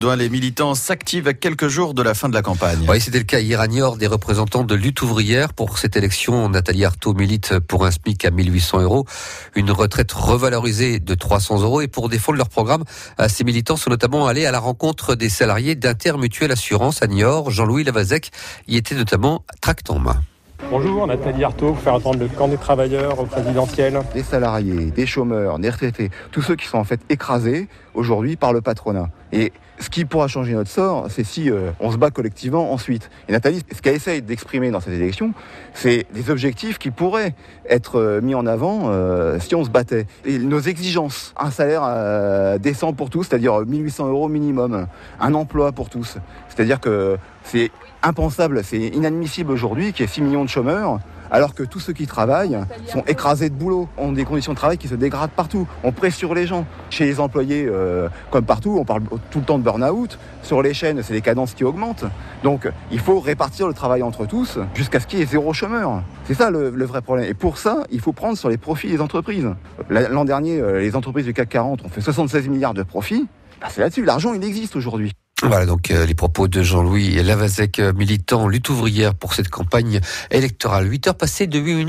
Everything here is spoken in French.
Les militants s'activent à quelques jours de la fin de la campagne. Oui, c'était le cas hier à Niort des représentants de Lutte ouvrière. Pour cette élection, Nathalie Arthaud milite pour un SMIC à 1 800 €, une retraite revalorisée de 300 €. Et pour défendre leur programme, ces militants sont notamment allés à la rencontre des salariés d'Intermutuelle Assurance à Niort. Jean-Louis Lavazec y était notamment tractant main. Bonjour, Nathalie Arthaud, pour faire attendre le camp des travailleurs au présidentiel. Des salariés, des chômeurs, des retraités, tous ceux qui sont en fait écrasés aujourd'hui par le patronat. Et ce qui pourra changer notre sort, c'est si on se bat collectivement ensuite. Et Nathalie, ce qu'elle essaye d'exprimer dans cette élection, c'est des objectifs qui pourraient être mis en avant si on se battait. Et nos exigences, un salaire décent pour tous, c'est-à-dire 1 800 € minimum, un emploi pour tous. C'est-à-dire que c'est impensable, c'est inadmissible aujourd'hui qu'il y ait 6 millions de chômeurs, alors que tous ceux qui travaillent sont écrasés de boulot, ont des conditions de travail qui se dégradent partout. On presse sur les gens. Chez les employés, comme partout, on parle tout le temps de burn-out. Sur les chaînes, c'est les cadences qui augmentent. Donc, il faut répartir le travail entre tous jusqu'à ce qu'il y ait 0 chômeur. C'est ça le vrai problème. Et pour ça, il faut prendre sur les profits des entreprises. L'an dernier, les entreprises du CAC 40 ont fait 76 milliards de profits. C'est là-dessus. L'argent, il existe aujourd'hui. Voilà donc les propos de Jean-Louis Lavazec, militant lutte ouvrière pour cette campagne électorale. 8h passées de 8 minutes.